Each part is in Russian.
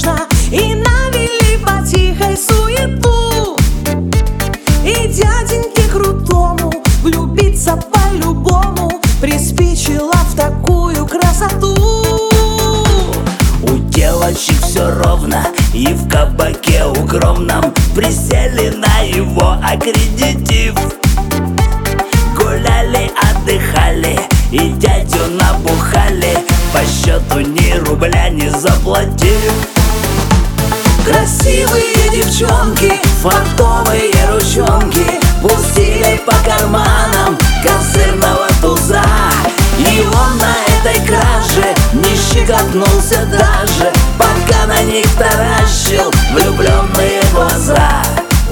нежно и навели потихой суету. И дяденьке крутому влюбиться по-любому приспичило в такую красоту. У девочек все ровно, и в кабаке укромном присели на его аккредитив. Гуляли, отдыхали и дядю набухали, по счету ни рубля не заплатив. Красивые девчонки, фартовые ручонки пустили по карманам козырного туза. И он на этой краже не щекотнулся даже, пока на них таращил влюбленные глаза.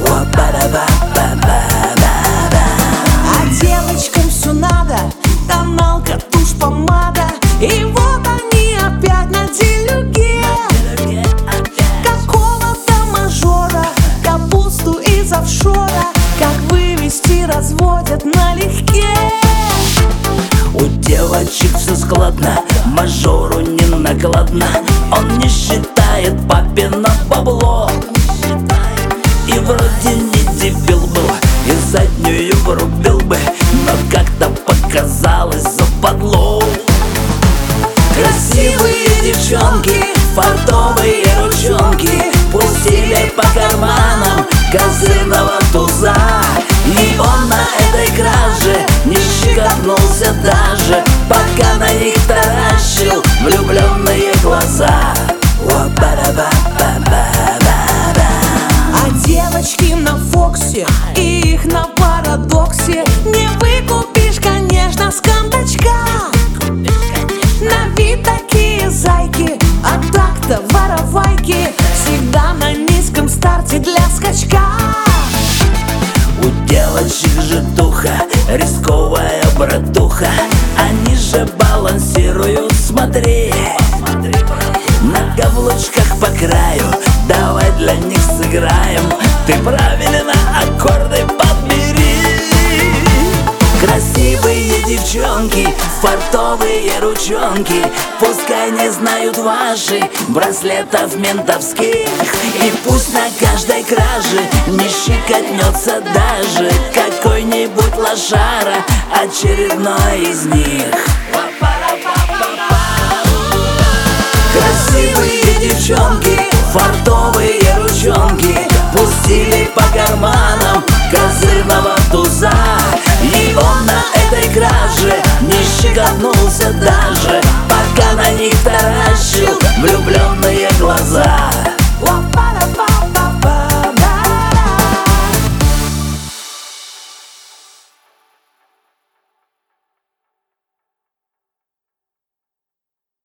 а девочкам все надо: тоналка, тушь, помада. И вот они опять на делюге какого-то мажора, капусту из офшора как вывести разводят налегке. У девочек все складно, мажору не накладно, он не считает папино бабло. И вроде не дебил был, и заднюю врубил бы, но как-то показалось западло. Красивые девчонки, фартовые ручонки пустили по карманам козырного туза. И он на этой краже не щекотнулся даже, пока на них таращил влюбленные глаза. А девочки на Фоксе и их на парадоксе не выкупишь, конечно, с кондачка. На вид такие зайки, а так-то воровайки, всегда на низком старте для скачка. У девочек житуха, рисковая братуха, они же балансируют, смотри. На каблучках по краю, давай для них сыграем, ты правильно аккорды подбери. Красивые девчонки, фартовые ручонки, пускай не знают ваши браслетов ментовских. И пусть на каждой краже не щекотнется даже какой-нибудь лошара, очередной из них. Красивые девчонки, фартовые